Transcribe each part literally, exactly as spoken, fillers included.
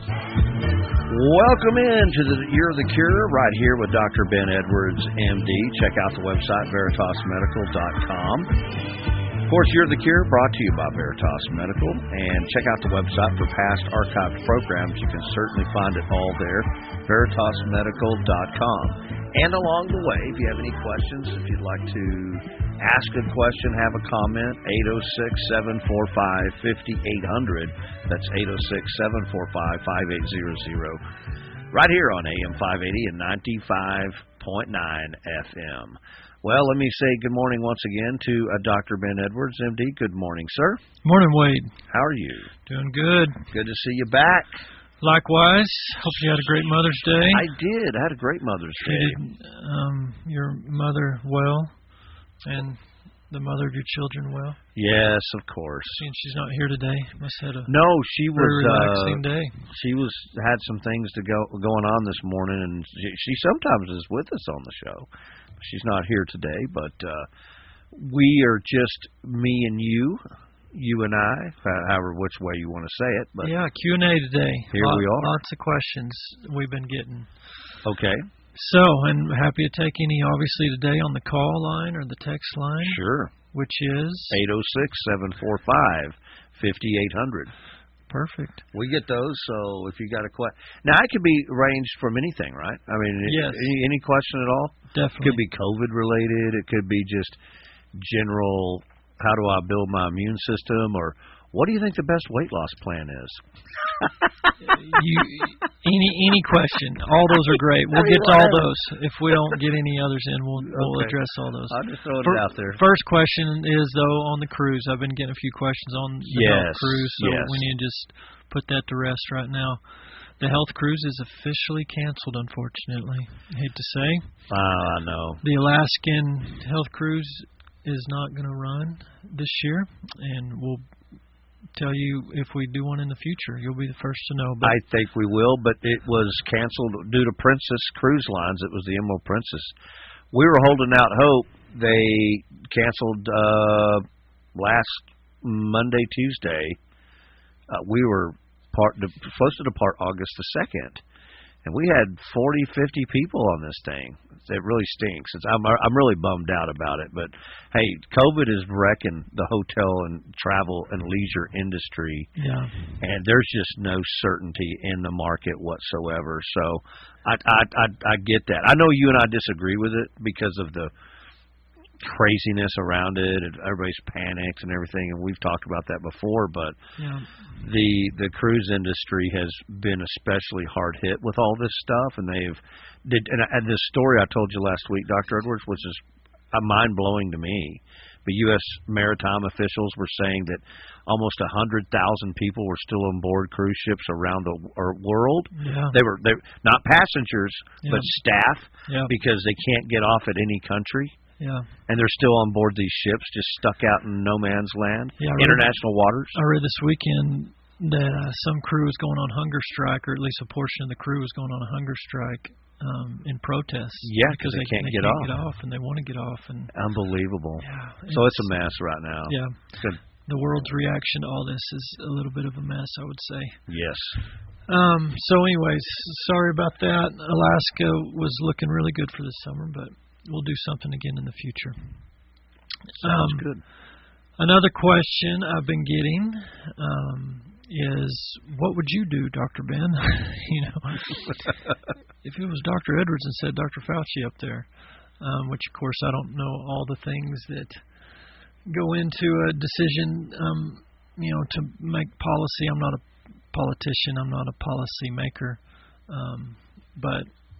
Welcome in to the Year of the Cure right here with Doctor Ben Edwards, M D. Check out the website, veritas medical dot com. Of course, Year of the Cure brought to you by Veritas Medical. And check out the website for past archived programs. You can certainly find it all there, veritas medical dot com. And along the way, if you have any questions, if you'd like to ask a question, have a comment, eight oh six, seven four five, five eight hundred. That's eight oh six, seven four five, five eight hundred. Right here on A M five eighty and ninety-five point nine F M. Well, let me say good morning once again to uh, Doctor Ben Edwards, M D. Good morning, sir. Morning, Wade. How are you? Doing good. Good to see you back. Likewise. Hope you had a great Mother's Day. I did. I had a great Mother's Day. Treated um, your mother well, and the mother of your children well. Yes, of course. Seeing she's not here today, must have had a no. She was very relaxing uh, day. She was had some things to go going on this morning, and she, she sometimes is with us on the show. She's not here today, but uh, we are just me and you, you and I, however which way you want to say it. But yeah, Q and A today. Here Lot, we are. Lots of questions we've been getting. Okay. So, and happy to take any, obviously, today on the call line or the text line. Sure. Which is? eight oh six, seven four five, five eight hundred. Perfect. We get those, so if you got a question. Now, it could be ranged from anything, right? I mean, yes. any, any question at all? Definitely. It could be COVID-related. It could be just general, how do I build my immune system, or what do you think the best weight loss plan is? you, any any question. All those are great. We'll get to all those. If we don't get any others in, we'll, we'll okay. address all those. I'll just throw it For, out there. First question is, though, on the cruise. I've been getting a few questions on the yes. health cruise, so yes. we need to just put that to rest right now. The health cruise is officially canceled, unfortunately. I hate to say. Uh, I know. The Alaskan health cruise is not going to run this year, and we'll tell you if we do one in the future. You'll be the first to know. But I think we will, but it was canceled due to Princess Cruise Lines. It was the Emerald Princess. We were holding out hope. They canceled uh, last Monday, Tuesday. Uh, we were part supposed to depart August the second, and we had forty, fifty people on this thing. It really stinks. It's, I'm I'm really bummed out about it. But hey, COVID is wrecking the hotel and travel and leisure industry. Yeah. And there's just no certainty in the market whatsoever. So I I I, I get that. I know you and I disagree with it because of the craziness around it, and everybody's panicked and everything, and we've talked about that before. But yeah. the the cruise industry has been especially hard hit with all this stuff, and they've did. And, and this story I told you last week, Doctor Edwards, was just mind blowing to me. The U S maritime officials were saying that almost a hundred thousand people were still on board cruise ships around the world. Yeah. They were they not passengers, yeah. but staff, yeah. because they can't get off at any country. Yeah. And they're still on board these ships, just stuck out in no man's land, yeah, international read, waters. I read this weekend that uh, some crew is going on hunger strike, or at least a portion of the crew is going on a hunger strike um, in protest. Yeah, because they, they can't, they get, can't off. get off, and they want to get off. And unbelievable. Yeah. So it's a mess right now. Yeah. Good. The world's reaction to all this is a little bit of a mess, I would say. Yes. Um. So, anyways, sorry about that. Alaska was looking really good for this summer, but we'll do something again in the future. Sounds um, good. Another question I've been getting um, is, what would you do, Doctor Ben? you know, if it was Doctor Edwards and said Doctor Fauci up there, um, which of course I don't know all the things that go into a decision, um, you know, to make policy. I'm not a politician. I'm not a policy maker, um, but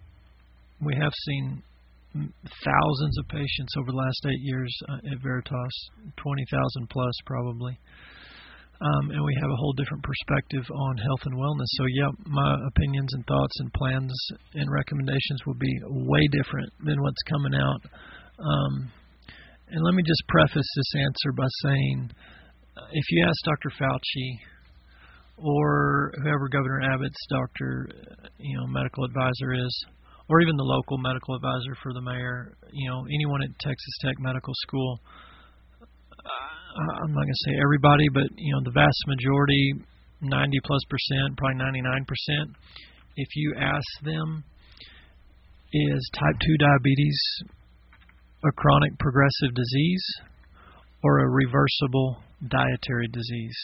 we have seen thousands of patients over the last eight years uh, at Veritas, twenty thousand plus probably. Um, and we have a whole different perspective on health and wellness. So, yeah, my opinions and thoughts and plans and recommendations will be way different than what's coming out. Um, and let me just preface this answer by saying, uh, if you ask Doctor Fauci or whoever Governor Abbott's doctor, you know, medical advisor is, or even the local medical advisor for the mayor, you know, anyone at Texas Tech Medical School, uh, I'm not going to say everybody, but, you know, the vast majority ninety plus percent, probably ninety-nine percent, if you ask them, is type two diabetes a chronic progressive disease or a reversible dietary disease?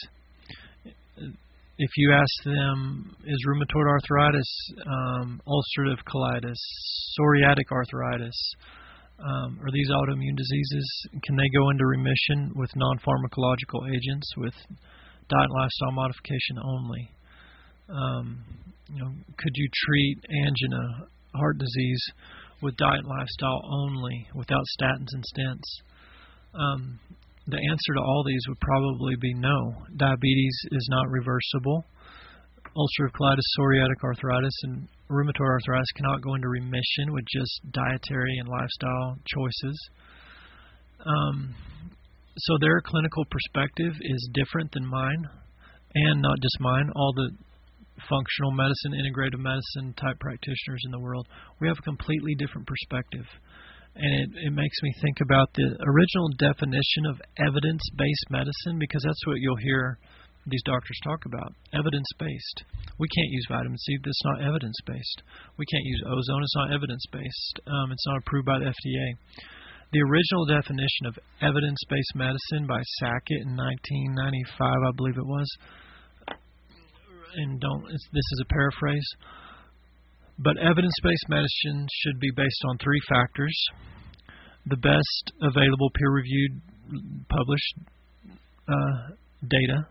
If you ask them, is rheumatoid arthritis, um, ulcerative colitis, psoriatic arthritis, um, are these autoimmune diseases, can they go into remission with non-pharmacological agents, with diet and lifestyle modification only? Um, you know, could you treat angina, heart disease, with diet and lifestyle only, without statins and stents? Um, the answer to all these would probably be no. Diabetes is not reversible. Ulcerative colitis, psoriatic arthritis, and rheumatoid arthritis cannot go into remission with just dietary and lifestyle choices. Um, so their clinical perspective is different than mine, and not just mine, all the functional medicine, integrative medicine type practitioners in the world. We have a completely different perspective. And it, it makes me think about the original definition of evidence-based medicine, because that's what you'll hear these doctors talk about, evidence-based. We can't use vitamin C, that's not evidence-based. We can't use ozone, it's not evidence-based. Um, it's not approved by the F D A. The original definition of evidence-based medicine by Sackett in nineteen ninety-five, I believe it was, and don't, it's, this is a paraphrase, but evidence-based medicine should be based on three factors: the best available peer-reviewed, published uh, data,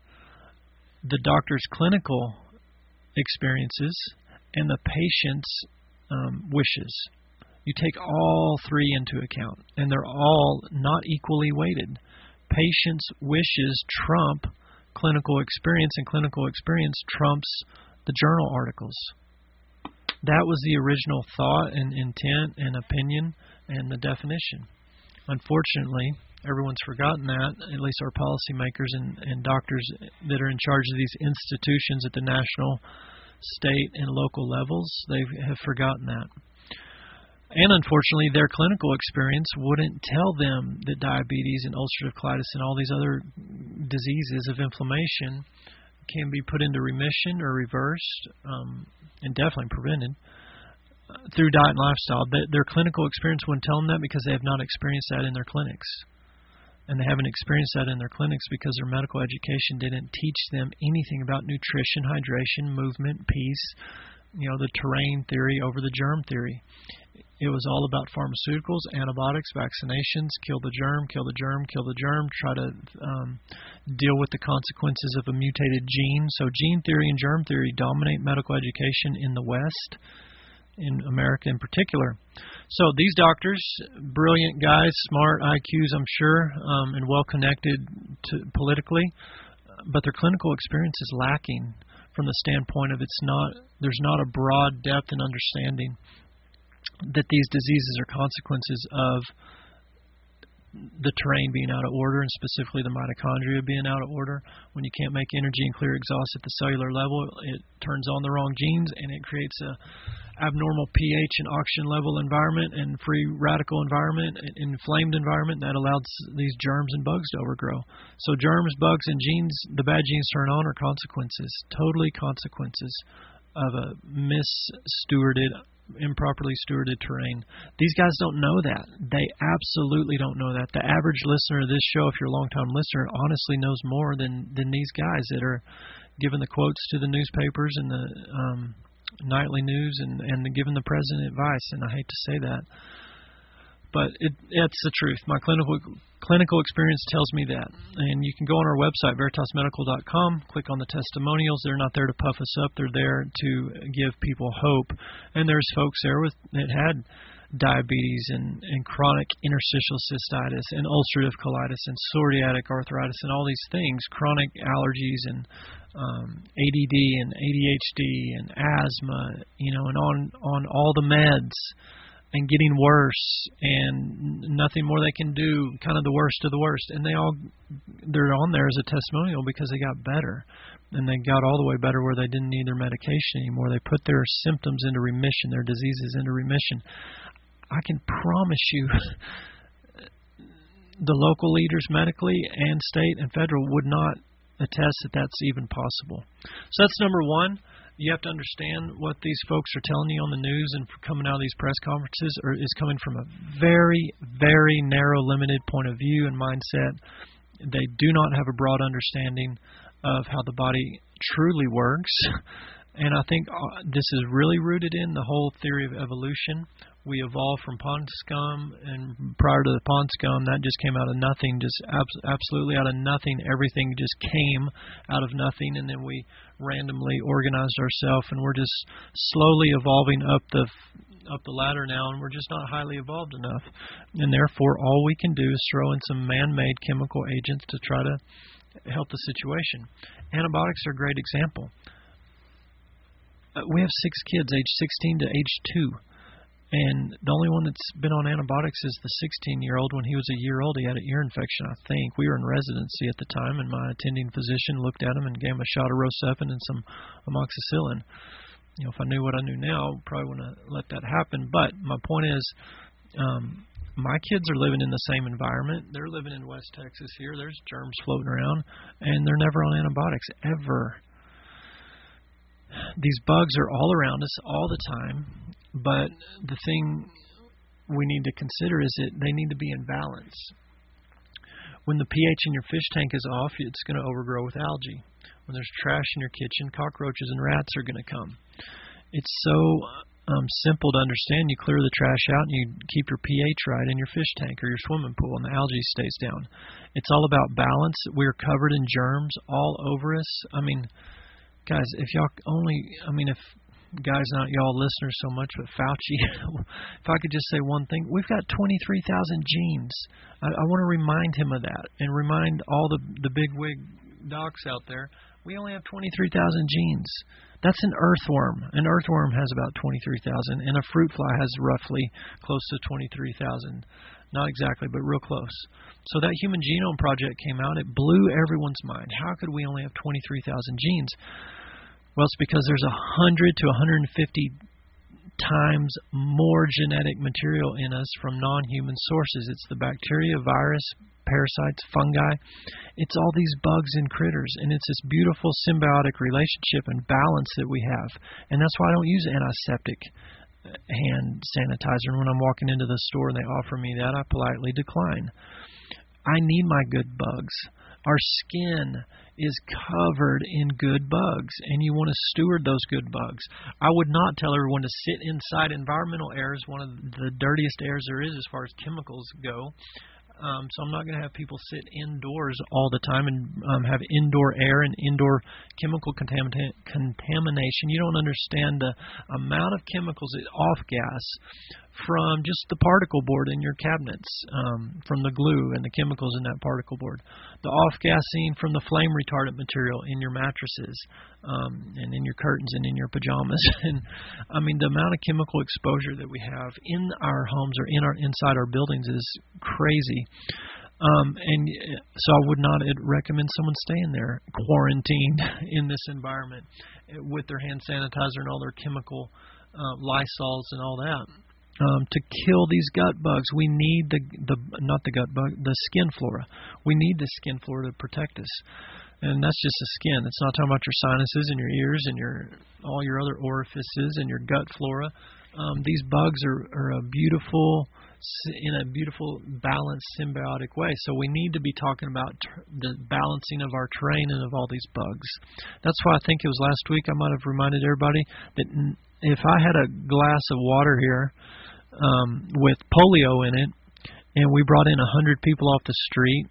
the doctor's clinical experiences, and the patient's um, wishes. You take all three into account, and they're all not equally weighted. Patient's wishes trump clinical experience, and clinical experience trumps the journal articles. That was the original thought and intent and opinion and the definition. Unfortunately, everyone's forgotten that, at least our policymakers and, and doctors that are in charge of these institutions at the national, state, and local levels. They have forgotten that. And unfortunately, their clinical experience wouldn't tell them that diabetes and ulcerative colitis and all these other diseases of inflammation can be put into remission or reversed, um, and definitely prevented uh, through diet and lifestyle. But their clinical experience wouldn't tell them that, because they have not experienced that in their clinics. And they haven't experienced that in their clinics because their medical education didn't teach them anything about nutrition, hydration, movement, peace, you know, the terrain theory over the germ theory. It was all about pharmaceuticals, antibiotics, vaccinations, kill the germ, kill the germ, kill the germ, try to um, deal with the consequences of a mutated gene. So gene theory and germ theory dominate medical education in the West, in America in particular. So these doctors, brilliant guys, smart I Qs, I'm sure, um, and well-connected to politically, but their clinical experience is lacking from the standpoint of it's not, there's not a broad depth and understanding that these diseases are consequences of the terrain being out of order, and specifically the mitochondria being out of order. When you can't make energy and clear exhaust at the cellular level, it turns on the wrong genes, and it creates a abnormal pH and oxygen level environment and free radical environment, an inflamed environment that allows these germs and bugs to overgrow. So germs, bugs, and genes, the bad genes turn on, are consequences, totally consequences of a misstewarded, improperly stewarded terrain. These guys don't know that. They absolutely don't know that. The average listener of this show, if you're a long-time listener, honestly knows more than, than these guys that are giving the quotes to the newspapers and the um, nightly news and, and the, giving the president advice. And I hate to say that, but it, it's the truth. My clinical clinical experience tells me that. And you can go on our website, veritas medical dot com, click on the testimonials. They're not there to puff us up. They're there to give people hope. And there's folks there with that had diabetes and, and chronic interstitial cystitis and ulcerative colitis and psoriatic arthritis and all these things, chronic allergies and um, A D D and A D H D and asthma, you know, and on, on all the meds, and getting worse, and nothing more they can do, kind of the worst of the worst. And they all, they're on there as a testimonial because they got better. And they got all the way better where they didn't need their medication anymore. They put their symptoms into remission, their diseases into remission. I can promise you the local leaders medically and state and federal would not attest that that's even possible. So that's number one. You have to understand what these folks are telling you on the news and coming out of these press conferences are, is coming from a very, very narrow, limited point of view and mindset. They do not have a broad understanding of how the body truly works. And I think this is really rooted in the whole theory of evolution. We evolved from pond scum, and prior to the pond scum, that just came out of nothing, just abs- absolutely out of nothing. Everything just came out of nothing, and then we randomly organized ourselves, and we're just slowly evolving up the up the ladder now, and we're just not highly evolved enough. And therefore, all we can do is throw in some man-made chemical agents to try to help the situation. Antibiotics are a great example. Uh, we have six kids, age sixteen to age two. And the only one that's been on antibiotics is the sixteen-year-old. When he was a year old, he had an ear infection, I think. We were in residency at the time, and my attending physician looked at him and gave him a shot of Rocephin and some amoxicillin. You know, if I knew what I knew now, I probably wouldn't have let that happen. But my point is, um, my kids are living in the same environment. They're living in West Texas here. There's germs floating around, and they're never on antibiotics, ever. These bugs are all around us all the time. But the thing we need to consider is that they need to be in balance. When the pH in your fish tank is off, it's going to overgrow with algae. When there's trash in your kitchen, cockroaches and rats are going to come. It's so um, simple to understand. You clear the trash out and you keep your pH right in your fish tank or your swimming pool, and the algae stays down. It's all about balance. We're covered in germs all over us. I mean, guys, if y'all only, I mean, if guys, not y'all listeners so much, but Fauci, if I could just say one thing, we've got twenty-three thousand genes. I, I want to remind him of that and remind all the, the bigwig docs out there, we only have twenty-three thousand genes. That's an earthworm. An earthworm has about twenty-three thousand, and a fruit fly has roughly close to twenty-three thousand. Not exactly, but real close. So that Human Genome Project came out. It blew everyone's mind. How could we only have twenty-three thousand genes? Well, it's because there's one hundred to one hundred fifty times more genetic material in us from non-human sources. It's the bacteria, virus, parasites, fungi. It's all these bugs and critters, and it's this beautiful symbiotic relationship and balance that we have. And that's why I don't use antiseptic hand sanitizer. And when I'm walking into the store and they offer me that, I politely decline. I need my good bugs. Our skin is covered in good bugs, and you want to steward those good bugs. I would not tell everyone to sit inside. Environmental air is one of the dirtiest airs there is as far as chemicals go. Um, so I'm not going to have people sit indoors all the time and um, have indoor air and indoor chemical contamina- contamination. You don't understand the amount of chemicals that off-gas from just the particle board in your cabinets, um, from the glue and the chemicals in that particle board, the off-gassing from the flame retardant material in your mattresses um, and in your curtains and in your pajamas. And I mean, the amount of chemical exposure that we have in our homes or in our inside our buildings is crazy. Um, and so I would not recommend someone staying there quarantined in this environment with their hand sanitizer and all their chemical uh, Lysols and all that. Um, to kill these gut bugs, we need the the not the gut bug, the skin flora. We need the skin flora to protect us, and that's just the skin. It's not talking about your sinuses and your ears and your all your other orifices and your gut flora. Um, these bugs are, are a beautiful, in a beautiful, balanced, symbiotic way. So we need to be talking about tr- the balancing of our terrain and of all these bugs. That's why I think it was last week I might have reminded everybody that if I had a glass of water here um, with polio in it, and we brought in a hundred people off the street,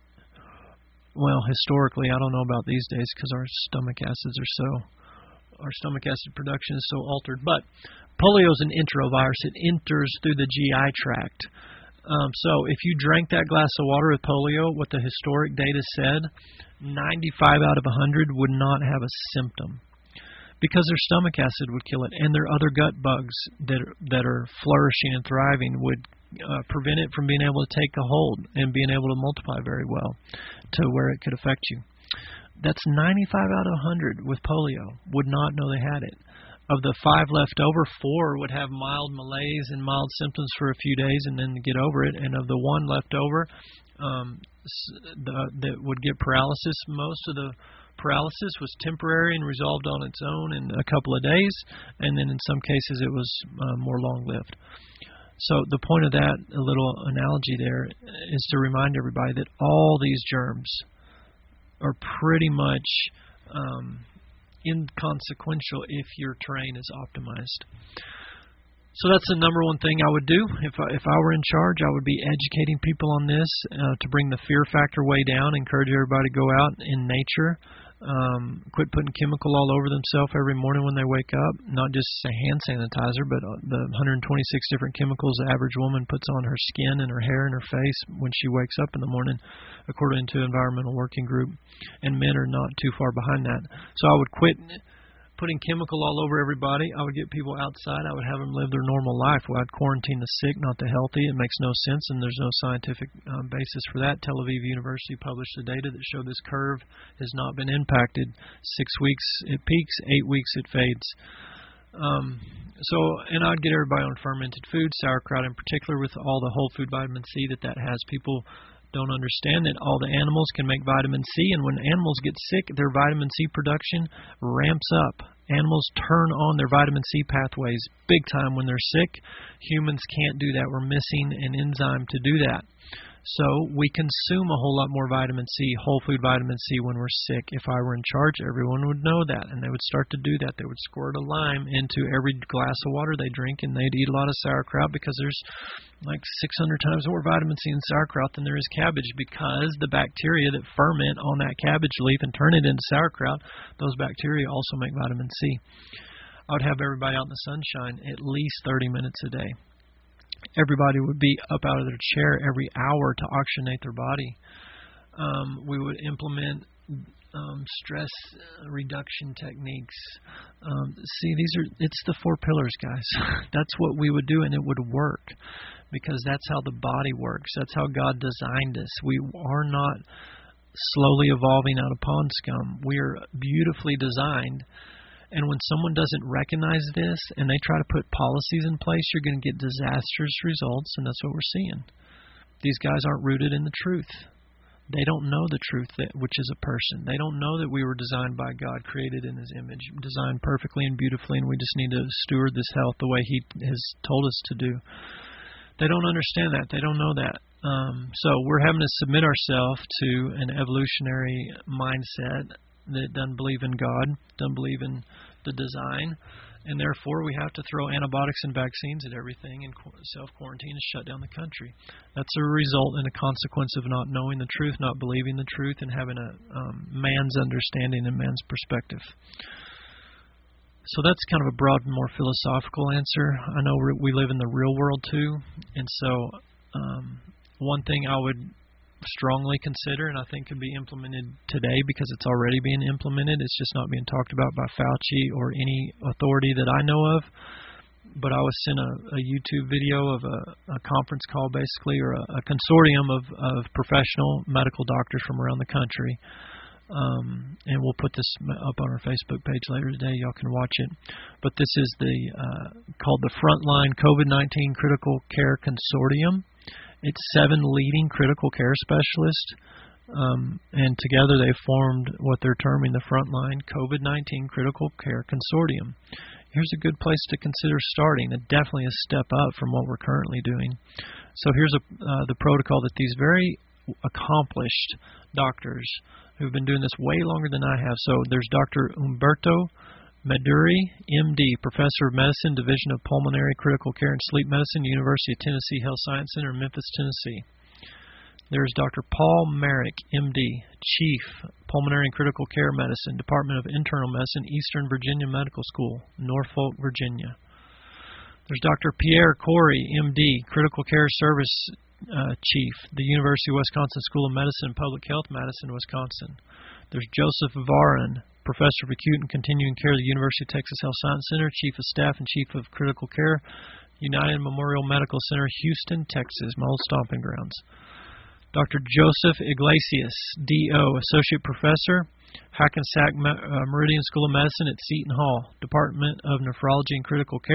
well, historically, I don't know about these days because our stomach acids are so, our stomach acid production is so altered, but polio is an enterovirus. It enters through the G I tract. Um, so if you drank that glass of water with polio, what the historic data said, ninety-five out of one hundred would not have a symptom because their stomach acid would kill it, and their other gut bugs that are, that are flourishing and thriving would uh, prevent it from being able to take a hold and being able to multiply very well to where it could affect you. That's ninety-five out of one hundred with polio would not know they had it. Of the five left over, four would have mild malaise and mild symptoms for a few days and then get over it. And of the one left over um, the, that would get paralysis, most of the paralysis was temporary and resolved on its own in a couple of days, and then in some cases it was uh, more long-lived. So the point of that, a little analogy there, is to remind everybody that all these germs are pretty much um, inconsequential if your terrain is optimized. So that's the number one thing I would do. If I, if I were in charge, I would be educating people on this uh, to bring the fear factor way down, encourage everybody to go out in nature, um, quit putting chemical all over themselves every morning when they wake up, not just a hand sanitizer, but the one hundred twenty-six different chemicals the average woman puts on her skin and her hair and her face when she wakes up in the morning, according to Environmental Working Group, and men are not too far behind that. So I would quit putting chemical all over everybody. I would get people outside. I would have them live their normal life. Well, I'd quarantine the sick, not the healthy. It makes no sense, and there's no scientific um, basis for that. Tel Aviv University published the data that showed this curve has not been impacted. Six weeks it peaks, eight weeks it fades. Um, so, and I'd get everybody on fermented food, sauerkraut in particular, with all the whole food vitamin C that that has. People don't understand that all the animals can make vitamin C, and when animals get sick, their vitamin C production ramps up. Animals turn on their vitamin C pathways big time when they're sick. Humans can't do that. We're missing an enzyme to do that. So we consume a whole lot more vitamin C, whole food vitamin C, when we're sick. If I were in charge, everyone would know that, and they would start to do that. They would squirt a lime into every glass of water they drink, and they'd eat a lot of sauerkraut because there's like six hundred times more vitamin C in sauerkraut than there is cabbage, because the bacteria that ferment on that cabbage leaf and turn it into sauerkraut, those bacteria also make vitamin C. I would have everybody out in the sunshine at least thirty minutes a day. Everybody would be up out of their chair every hour to oxygenate their body. Um, we would implement um, stress reduction techniques. Um, see, these are it's the four pillars, guys. That's what we would do, and it would work, because that's how the body works. That's how God designed us. We are not slowly evolving out of pond scum. We are beautifully designed. And when someone doesn't recognize this and they try to put policies in place, you're going to get disastrous results, and that's what we're seeing. These guys aren't rooted in the truth. They don't know the truth, that, which is a person. They don't know that we were designed by God, created in His image, designed perfectly and beautifully, and we just need to steward this health the way He has told us to do. They don't understand that. They don't know that. Um, so we're having to submit ourselves to an evolutionary mindset that doesn't believe in God, doesn't believe in the design, and therefore we have to throw antibiotics and vaccines at everything and self-quarantine and shut down the country. That's a result and a consequence of not knowing the truth, not believing the truth, and having a um, man's understanding and man's perspective. So that's kind of a broad, more philosophical answer. I know we live in the real world too, and so um, one thing I would strongly consider, and I think could be implemented today because it's already being implemented. It's just not being talked about by Fauci or any authority that I know of. But I was sent a, a YouTube video of a, a conference call, basically, or a, a consortium of, of professional medical doctors from around the country. Um, and we'll put this up on our Facebook page later today. Y'all can watch it. But this is the uh, called the Frontline COVID nineteen Critical Care Consortium. It's seven leading critical care specialists, um, and together they formed what they're terming the Frontline COVID nineteen Critical Care Consortium. Here's a good place to consider starting, and definitely a step up from what we're currently doing. So here's a, uh, the protocol that these very accomplished doctors who've been doing this way longer than I have. So there's Doctor Umberto Meduri, M D, Professor of Medicine, Division of Pulmonary Critical Care and Sleep Medicine, University of Tennessee Health Science Center, Memphis, Tennessee. There's Doctor Paul Merrick, M D, Chief, Pulmonary and Critical Care Medicine, Department of Internal Medicine, Eastern Virginia Medical School, Norfolk, Virginia. There's Doctor Pierre Corey, M D, Critical Care Service uh, Chief, the University of Wisconsin School of Medicine and Public Health, Madison, Wisconsin. There's Joseph Varon, Professor of Acute and Continuing Care at the University of Texas Health Science Center, Chief of Staff and Chief of Critical Care, United Memorial Medical Center, Houston, Texas, my old stomping grounds. Doctor Joseph Iglesias, D O, Associate Professor, Hackensack uh, Meridian School of Medicine at Seton Hall, Department of Nephrology and Critical Care,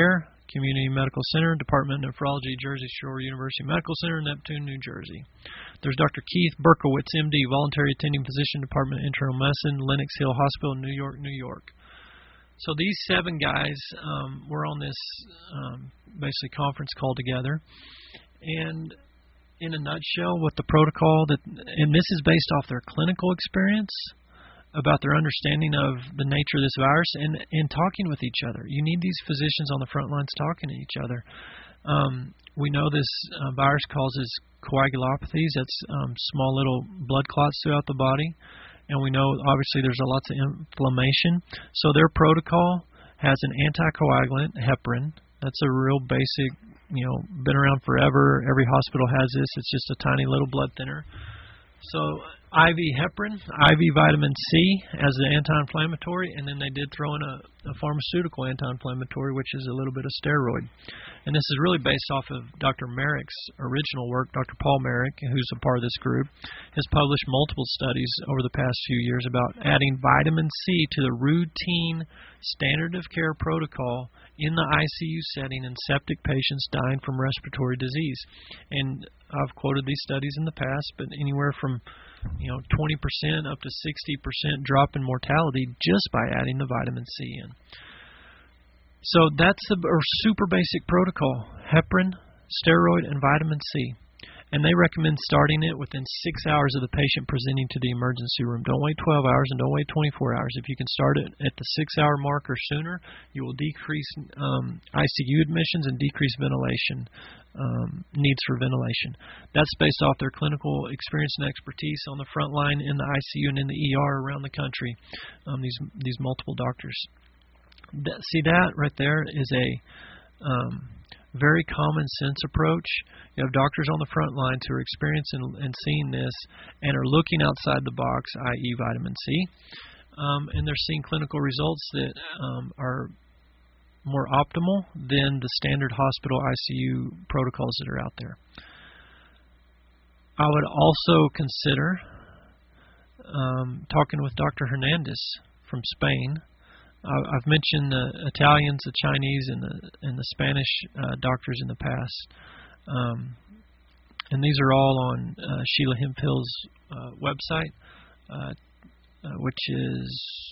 Community Medical Center, Department of Nephrology, Jersey Shore University Medical Center, Neptune, New Jersey. There's Doctor Keith Berkowitz, M D, Voluntary Attending Physician, Department of Internal Medicine, Lenox Hill Hospital, New York, New York. So these seven guys um, were on this um, basically conference call together. And in a nutshell, what the protocol, that, and this is based off their clinical experience, about their understanding of the nature of this virus and, and talking with each other. You need these physicians on the front lines talking to each other. Um, we know this uh, virus causes coagulopathies. That's um, small little blood clots throughout the body. And we know, obviously, there's a lots of inflammation. So their protocol has an anticoagulant, heparin. That's a real basic, you know, been around forever. Every hospital has this. It's just a tiny little blood thinner. So I V heparin, I V vitamin C as the anti-inflammatory, and then they did throw in a, a pharmaceutical anti-inflammatory, which is a little bit of steroid. And this is really based off of Doctor Merrick's original work. Doctor Paul Merrick, who's a part of this group, has published multiple studies over the past few years about adding vitamin C to the routine standard of care protocol in the I C U setting in septic patients dying from respiratory disease. And I've quoted these studies in the past, but anywhere from you know twenty percent up to sixty percent drop in mortality just by adding the vitamin C in. So that's a, a super basic protocol: heparin, steroid, and vitamin C. And they recommend starting it within six hours of the patient presenting to the emergency room. Don't wait twelve hours and don't wait twenty-four hours. If you can start it at the six-hour mark or sooner, you will decrease um, I C U admissions and decrease ventilation um, needs for ventilation. That's based off their clinical experience and expertise on the front line in the I C U and in the E R around the country. Um, these these multiple doctors. That, see that right there is a um, very common sense approach. You have doctors on the front lines who are experiencing and seeing this and are looking outside the box, that is vitamin C, um, and they're seeing clinical results that um, are more optimal than the standard hospital I C U protocols that are out there. I would also consider um, talking with Doctor Hernandez from Spain. I've mentioned the Italians, the Chinese, and the and the Spanish uh, doctors in the past, um, and these are all on uh, Sheila Hemphill's uh, website, uh, uh, which is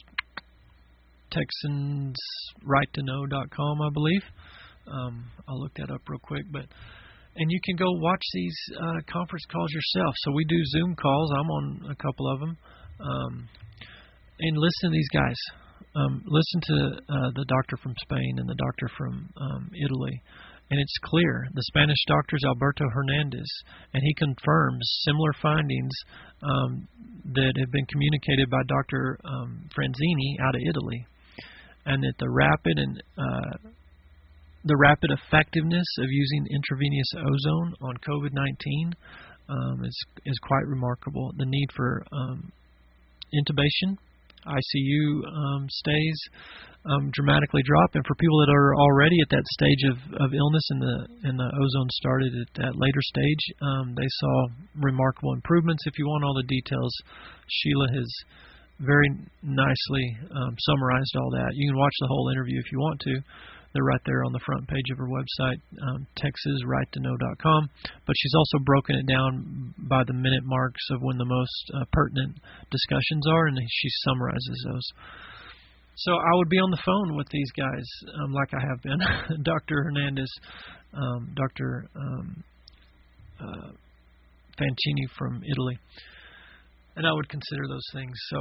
Texans Right To Know dot com, I believe. Um, I'll look that up real quick, but and you can go watch these uh, conference calls yourself. So we do Zoom calls. I'm on a couple of them, um, and listen to these guys. Um, listen to uh, the doctor from Spain and the doctor from um, Italy, and it's clear. The Spanish doctor is Alberto Hernandez, and he confirms similar findings um, that have been communicated by Doctor Um, Franzini out of Italy, and that the rapid and uh, the rapid effectiveness of using intravenous ozone on COVID nineteen um, is is quite remarkable. The need for um, intubation, I C U um, stays um, dramatically drop, and for people that are already at that stage of, of illness and the and the ozone started at that later stage, um, they saw remarkable improvements. If you want all the details, Sheila has very nicely um, summarized all that. You can watch the whole interview if you want to. They're right there on the front page of her website, um, Texas Right To Know dot com. But she's also broken it down by the minute marks of when the most uh, pertinent discussions are, and she summarizes those. So I would be on the phone with these guys, um, like I have been, Doctor Hernandez, um, Doctor Um, uh, Fancini from Italy, and I would consider those things. So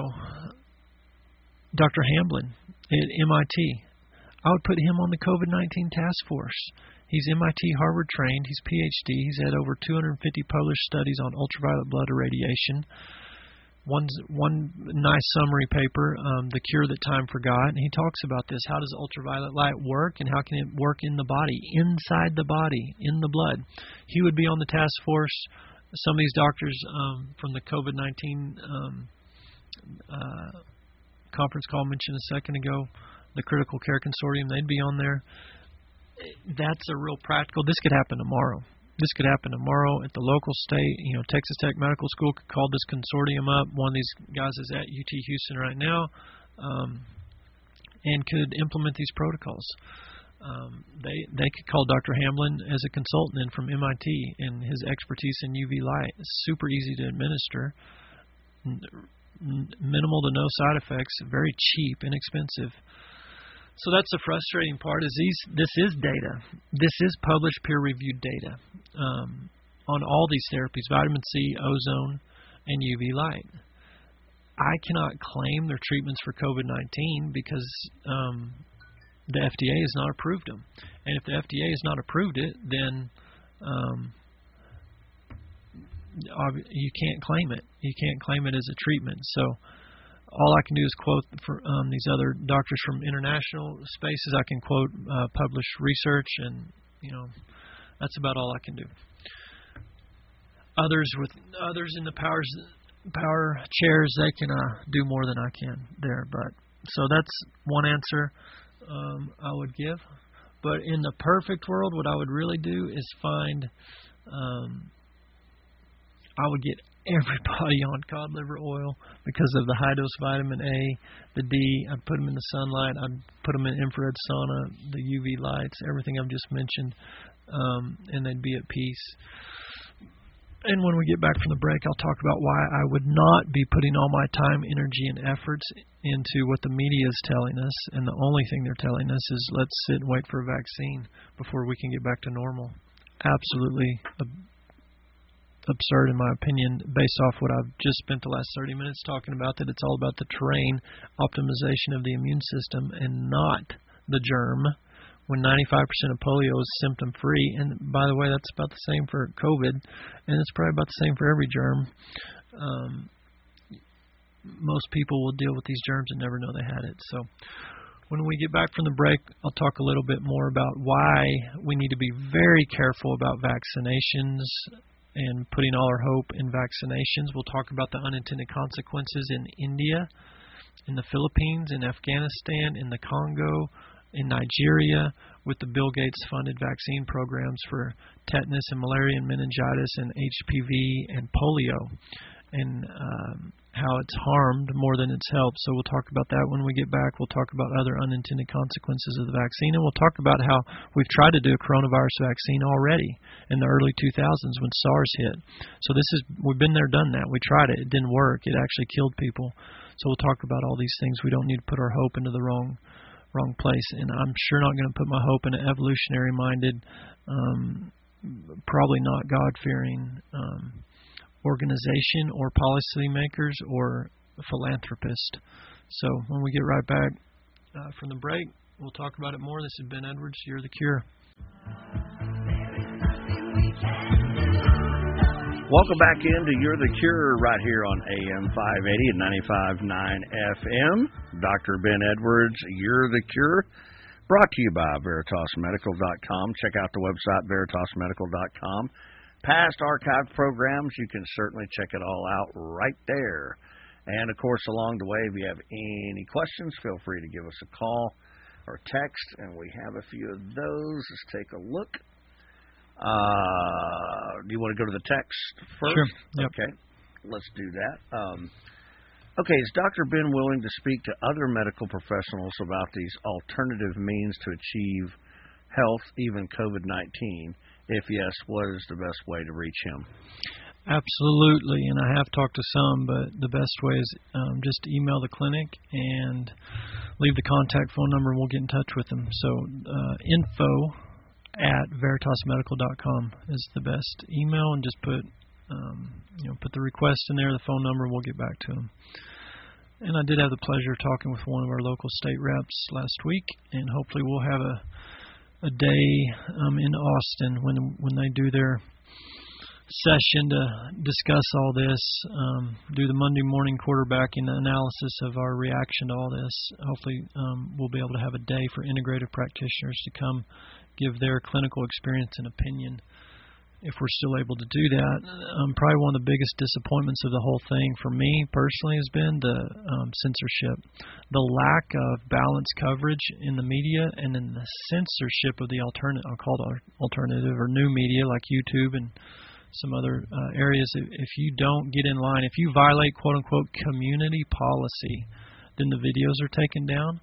Doctor Hamblin at M I T. I would put him on the COVID nineteen task force. He's M I T Harvard trained. He's P H D. He's had over two hundred fifty published studies on ultraviolet blood irradiation. One one nice summary paper, um, The Cure That Time Forgot, and he talks about this. How does ultraviolet light work, and how can it work in the body, inside the body, in the blood? He would be on the task force. Some of these doctors um, from the COVID nineteen um, uh, conference call mentioned a second ago, the Critical Care Consortium, they'd be on there. That's a real practical. This could happen tomorrow. This could happen tomorrow at the local state. You know, Texas Tech Medical School could call this consortium up. One of these guys is at U T Houston right now, um, and could implement these protocols. Um, they they could call Doctor Hamlin as a consultant in from M I T, and his expertise in U V light is super easy to administer, n- n- minimal to no side effects, very cheap, inexpensive. So that's the frustrating part. Is these this is data, this is published peer-reviewed data um, on all these therapies: vitamin C, ozone, and U V light. I cannot claim they're treatments for COVID nineteen because um, the F D A has not approved them. And if the F D A has not approved it, then um, you can't claim it. You can't claim it as a treatment. So all I can do is quote for um, these other doctors from international spaces. I can quote uh, published research, and you know that's about all I can do. Others with others in the powers power chairs, they can uh, do more than I can there. But so that's one answer. Um, I would give, but in the perfect world, what I would really do is find, um, I would get everybody on cod liver oil because of the high dose vitamin A, the D. I'd put them in the sunlight. I'd put them in infrared sauna, the U V lights, everything I've just mentioned, um, and they'd be at peace. And when we get back from the break, I'll talk about why I would not be putting all my time, energy, and efforts into what the media is telling us. And the only thing they're telling us is let's sit and wait for a vaccine before we can get back to normal. Absolutely ab- absurd, in my opinion, based off what I've just spent the last thirty minutes talking about, that it's all about the terrain optimization of the immune system and not the germ. When ninety-five percent of polio is symptom-free, and by the way, that's about the same for COVID, and it's probably about the same for every germ. Um, most people will deal with these germs and never know they had it. So when we get back from the break, I'll talk a little bit more about why we need to be very careful about vaccinations and putting all our hope in vaccinations. We'll talk about the unintended consequences in India, in the Philippines, in Afghanistan, in the Congo, in Nigeria, with the Bill Gates funded vaccine programs for tetanus and malaria and meningitis and H P V and polio, and um, how it's harmed more than it's helped. So we'll talk about that when we get back. We'll talk about other unintended consequences of the vaccine, and we'll talk about how we've tried to do a coronavirus vaccine already in the early two thousands when SARS hit. So this is we've been there, done that. We tried it. It didn't work. It actually killed people. So we'll talk about all these things. We don't need to put our hope into the wrong wrong place, and I'm sure not going to put my hope in an evolutionary-minded, um, probably not God-fearing um, organization or policymakers or philanthropist. So when we get right back uh, from the break, we'll talk about it more. This is Ben Edwards. You're the Cure. Welcome back into You're the Cure right here on A M five eighty and ninety-five point nine F M. Doctor Ben Edwards, You're the Cure, brought to you by Veritas Medical dot com. Check out the website, Veritas Medical dot com. Past archived programs, you can certainly check it all out right there. And, of course, along the way, if you have any questions, feel free to give us a call or text, and we have a few of those. Let's take a look. Uh, do you want to go to the text first? Sure. Yep. Okay, let's do that. Um, okay, is Doctor Ben willing to speak to other medical professionals about these alternative means to achieve health, even COVID nineteen? If yes, what is the best way to reach him? Absolutely, and I have talked to some, but the best way is um, just to email the clinic and leave the contact phone number, and we'll get in touch with them. So uh, info at Veritas Medical dot com is the best email, and just put um, you know put the request in there, the phone number, and we'll get back to them. And I did have the pleasure of talking with one of our local state reps last week, and hopefully we'll have a a day um, in Austin when when they do their session to discuss all this, um, do the Monday morning quarterbacking analysis of our reaction to all this. Hopefully um, we'll be able to have a day for integrative practitioners to come give their clinical experience and opinion if we're still able to do that. Um, probably one of the biggest disappointments of the whole thing for me personally has been the um, censorship, the lack of balanced coverage in the media, and then the censorship of the alternative, I'll call it alternative or new media like YouTube and some other uh, areas. If you don't get in line, if you violate quote-unquote community policy, then the videos are taken down.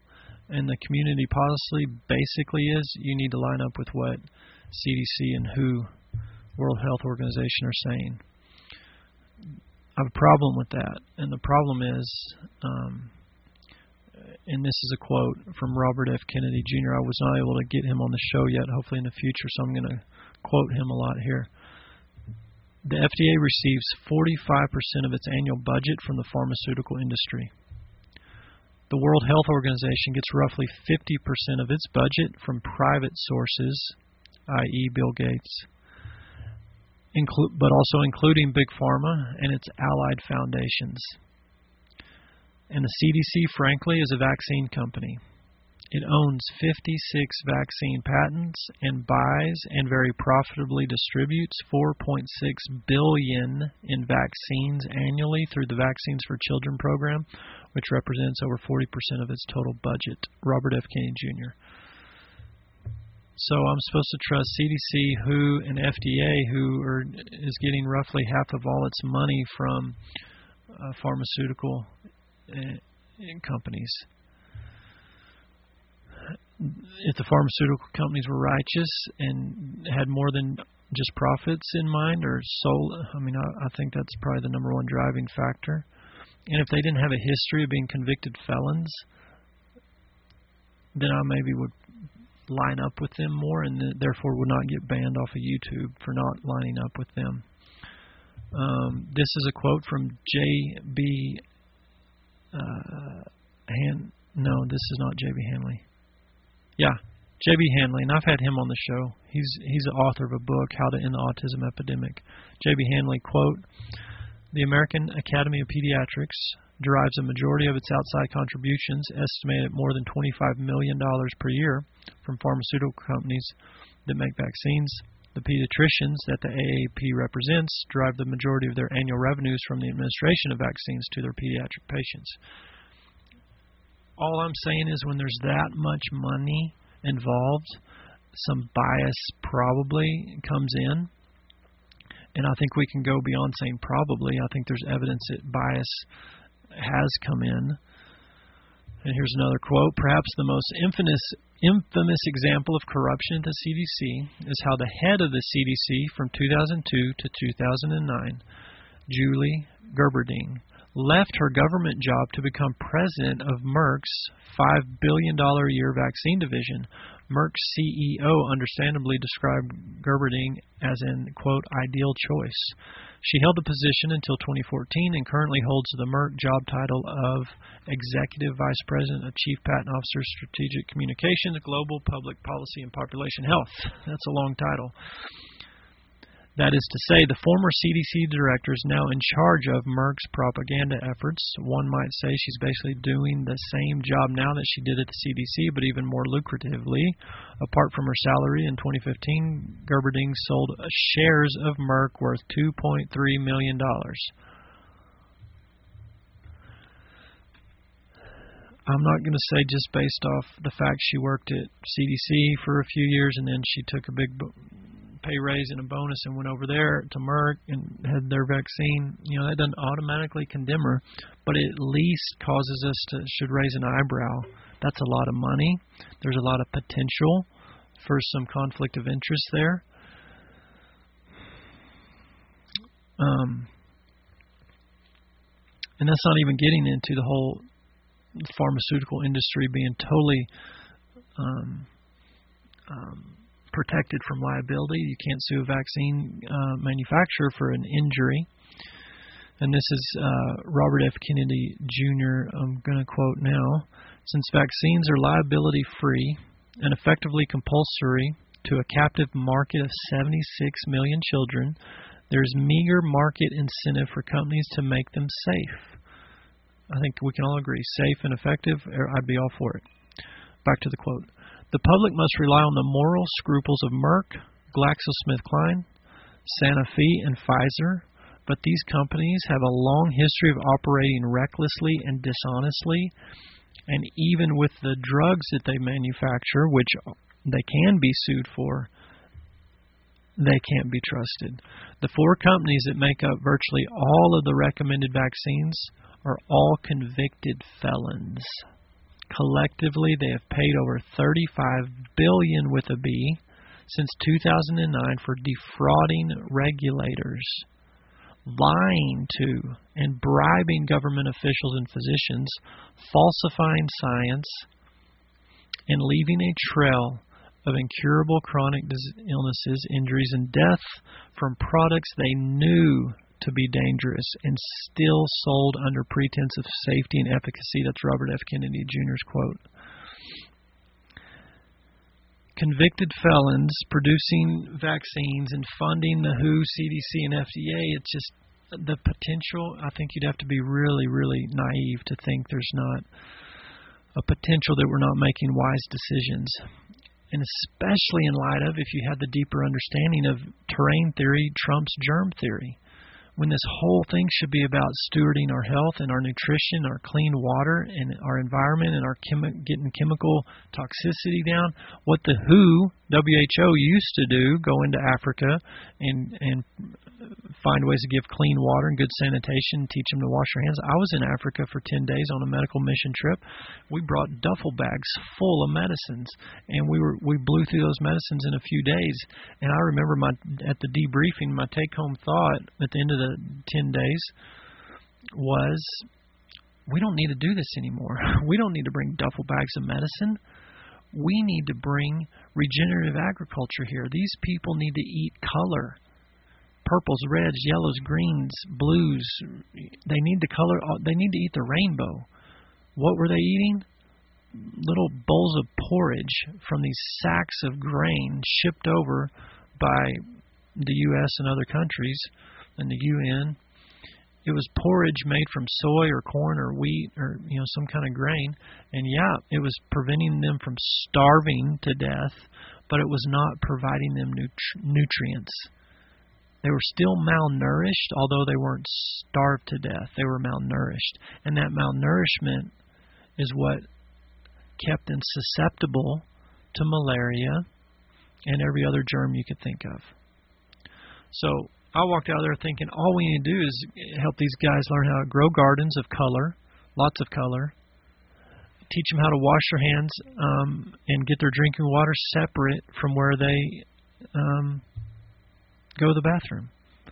And the community policy basically is you need to line up with what C D C and W H O, World Health Organization, are saying. I have a problem with that. And the problem is, um, and this is a quote from Robert F. Kennedy Junior I was not able to get him on the show yet, hopefully in the future, so I'm going to quote him a lot here. The F D A receives forty-five percent of its annual budget from the pharmaceutical industry. The World Health Organization gets roughly fifty percent of its budget from private sources, that is. Bill Gates, inclu- but also including Big Pharma and its allied foundations. And the C D C, frankly, is a vaccine company. It owns fifty-six vaccine patents and buys and very profitably distributes four point six billion dollars in vaccines annually through the Vaccines for Children program, which represents over forty percent of its total budget. Robert F. Kennedy Junior So I'm supposed to trust C D C, W H O, and F D A, who are, is getting roughly half of all its money from uh, pharmaceutical uh, companies. If the pharmaceutical companies were righteous and had more than just profits in mind, or soul, I mean, I, I think that's probably the number one driving factor. And if they didn't have a history of being convicted felons, then I maybe would line up with them more, and therefore would not get banned off of YouTube for not lining up with them. Um, this is a quote from J B Uh, Han. No, this is not J B Hanley. Yeah, J B Hanley, and I've had him on the show. He's he's the author of a book, How to End the Autism Epidemic. J B Hanley, quote, "The American Academy of Pediatrics derives a majority of its outside contributions, estimated at more than twenty-five million dollars per year, from pharmaceutical companies that make vaccines. The pediatricians that the A A P represents derive the majority of their annual revenues from the administration of vaccines to their pediatric patients." All I'm saying is when there's that much money involved, some bias probably comes in. And I think we can go beyond saying probably. I think there's evidence that bias has come in. And here's another quote. "Perhaps the most infamous, infamous example of corruption at the C D C is how the head of the C D C from two thousand two to two thousand nine, Julie Gerberding, left her government job to become president of Merck's five billion dollars a year vaccine division. Merck's C E O understandably described Gerberding as an, quote, ideal choice. She held the position until twenty fourteen and currently holds the Merck job title of Executive Vice President of Chief Patent Officer, Strategic Communications, Global Public Policy, and Population Health." That's a long title. That is to say, the former C D C director is now in charge of Merck's propaganda efforts. One might say she's basically doing the same job now that she did at the C D C, but even more lucratively. Apart from her salary, in twenty fifteen, Gerberding sold shares of Merck worth two point three million dollars. I'm not going to say just based off the fact she worked at C D C for a few years and then she took a big pay raise and a bonus and went over there to Merck and had their vaccine. You know, that doesn't automatically condemn her, but it at least causes us to should raise an eyebrow. That's a lot of money. There's a lot of potential for some conflict of interest there. Um, and that's not even getting into the whole pharmaceutical industry being totally um, um, protected from liability. You can't sue a vaccine uh, manufacturer for an injury. And this is uh, Robert F. Kennedy Junior I'm going to quote now. "Since vaccines are liability-free and effectively compulsory to a captive market of seventy-six million children, there is meager market incentive for companies to make them safe." I think we can all agree, safe and effective, I'd be all for it. Back to the quote. "The public must rely on the moral scruples of Merck, GlaxoSmithKline, Sanofi, and Pfizer, but these companies have a long history of operating recklessly and dishonestly, and even with the drugs that they manufacture, which they can be sued for, they can't be trusted. The four companies that make up virtually all of the recommended vaccines are all convicted felons. Collectively, they have paid over thirty-five billion dollars with a B since two thousand nine for defrauding regulators, lying to and bribing government officials and physicians, falsifying science, and leaving a trail of incurable chronic illnesses, injuries, and death from products they knew to be dangerous and still sold under pretense of safety and efficacy. That's Robert F. Kennedy Junior's quote. Convicted felons producing vaccines and funding the W H O, C D C, and F D A, it's just the potential. I think you'd have to be really, really naive to think there's not a potential that we're not making wise decisions. And especially in light of, if you had the deeper understanding of terrain theory trumps germ theory, when this whole thing should be about stewarding our health and our nutrition, our clean water, and our environment, and our chemi- getting chemical toxicity down. What the W H O, W H O used to do, go into Africa and and find ways to give clean water and good sanitation, teach them to wash their hands. I was in Africa for ten days on a medical mission trip. We brought duffel bags full of medicines, and we were we blew through those medicines in a few days. And I remember my at the debriefing, my take-home thought at the end of the ten days was, we don't need to do this anymore. We don't need to bring duffel bags of medicine. We need to bring regenerative agriculture here. These people need to eat color. Purples, reds, yellows, greens, blues. They need to color. They need to eat the rainbow. What were they eating? Little bowls of porridge from these sacks of grain shipped over by the U S and other countries and the U N. It was porridge made from soy or corn or wheat or, you know, some kind of grain. And yeah, it was preventing them from starving to death, but it was not providing them nutri- nutrients. They were still malnourished, although they weren't starved to death. They were malnourished. And that malnourishment is what kept them susceptible to malaria and every other germ you could think of. So I walked out of there thinking all we need to do is help these guys learn how to grow gardens of color, lots of color, teach them how to wash their hands um, and get their drinking water separate from where they um, go to the bathroom.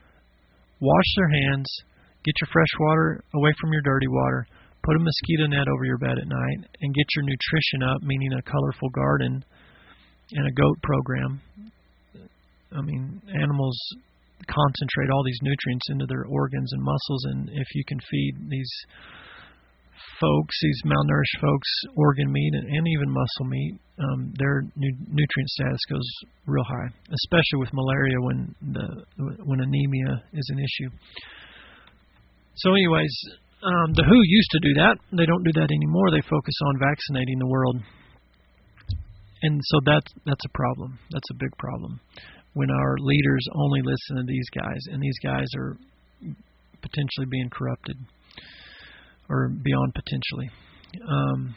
Wash their hands, get your fresh water away from your dirty water, put a mosquito net over your bed at night, and get your nutrition up, meaning a colorful garden and a goat program. I mean, animals concentrate all these nutrients into their organs and muscles, and if you can feed these folks, these malnourished folks, organ meat and, and even muscle meat, um, their nu- nutrient status goes real high, especially with malaria when the when anemia is an issue. So anyways, um, the W H O used to do that. They don't do that anymore. They focus on vaccinating the world. And so that's, that's a problem. That's a big problem. When our leaders only listen to these guys, and these guys are potentially being corrupted, or beyond potentially. Um,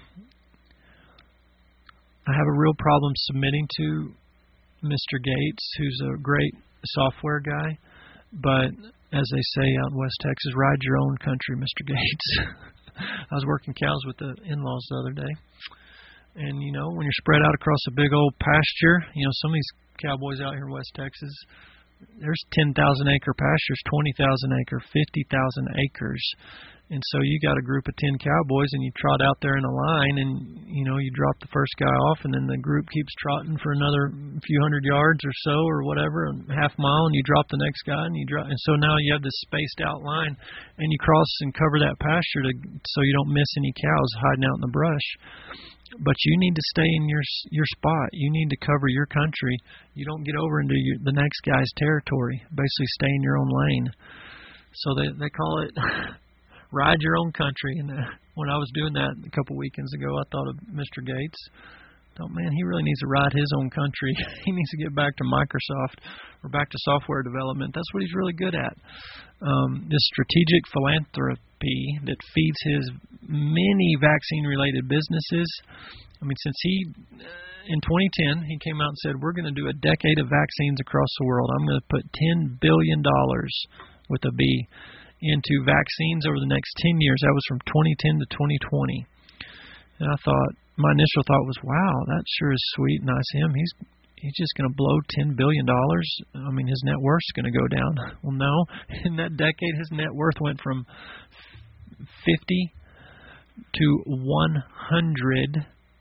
I have a real problem submitting to Mister Gates, who's a great software guy, but as they say out in West Texas, ride your own country, Mister Gates. I was working cows with the in-laws the other day, and you know, when you're spread out across a big old pasture, you know, some of these cowboys out here in West Texas, there's ten thousand acre pastures, twenty thousand acre, fifty thousand acres. And so you got a group of ten cowboys and you trot out there in a line and, you know, you drop the first guy off and then the group keeps trotting for another few hundred yards or so or whatever, a half mile, and you drop the next guy and you drop. And so now you have this spaced out line and you cross and cover that pasture to, so you don't miss any cows hiding out in the brush. But you need to stay in your your spot. You need to cover your country. You don't get over into your, the next guy's territory. Basically, stay in your own lane. So they they call it ride your own country. And uh, when I was doing that a couple weekends ago, I thought of Mister Gates. Thought, man, he really needs to ride his own country. He needs to get back to Microsoft or back to software development. That's what he's really good at. Um, this strategic philanthropy that feeds his many vaccine-related businesses. I mean, since he, in twenty ten, he came out and said, we're going to do a decade of vaccines across the world. I'm going to put ten billion dollars with a B into vaccines over the next ten years. That was from twenty ten to twenty twenty. And I thought, my initial thought was, wow, that sure is sweet and nice of him. He's he's just going to blow ten billion dollars. I mean, his net worth's going to go down. Well, no. In that decade, his net worth went from fifty to one hundred